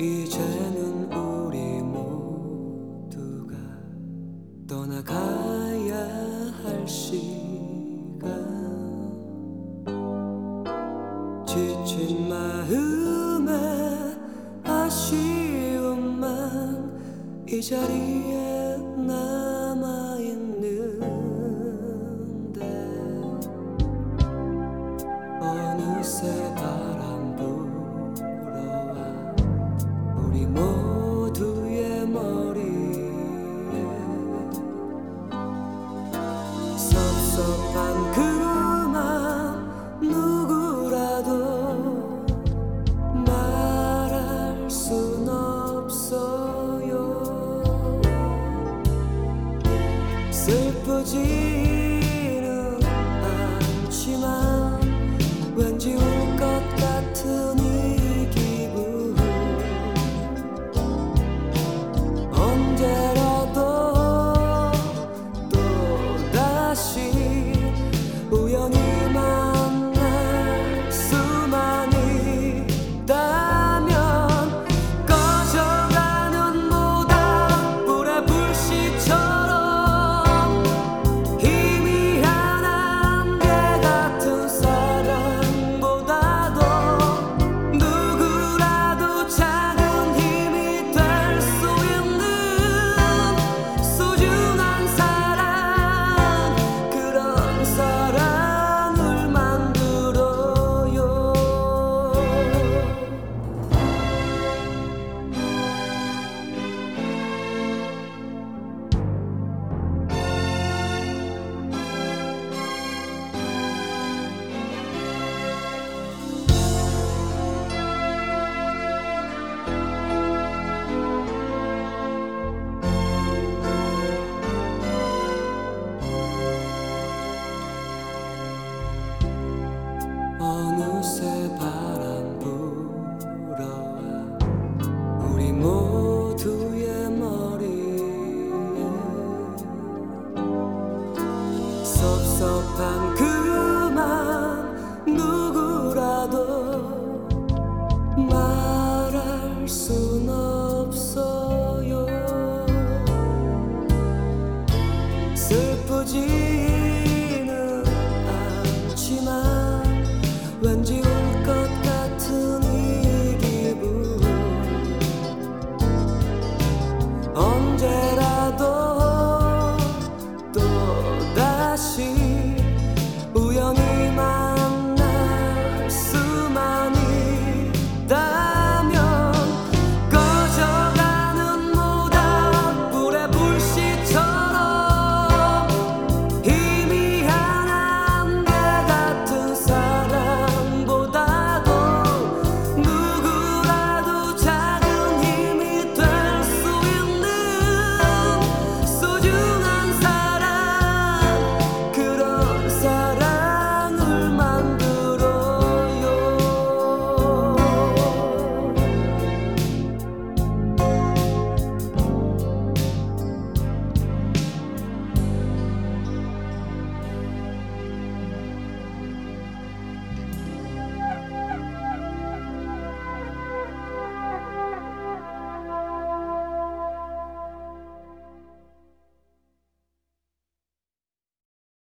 이제는 우리 모두가 떠나가야 할 시간. 지친 마음에 아쉬움만 이 자리에 남아있는데 어느새 바람 불어와 우리 모두의 머리에 섭섭한 그만 누구라도 말할 순 없어요. 슬프지는 않지만 왠지 울 것 같은 이 기분. 언제라도 또다시 우연히 만날 수만 있다면 꺼져가는 모닥불의 불씨처럼 희미한 안개 같은 사랑보다도 누구라도 작은 힘이 될 수 있는 소중한 사랑, 그런 사랑을 만들어요. 어느새 바람 불어와 우리 모두의 머리에 섭섭한 그만 누구라도 말할 순 없어요. 슬프지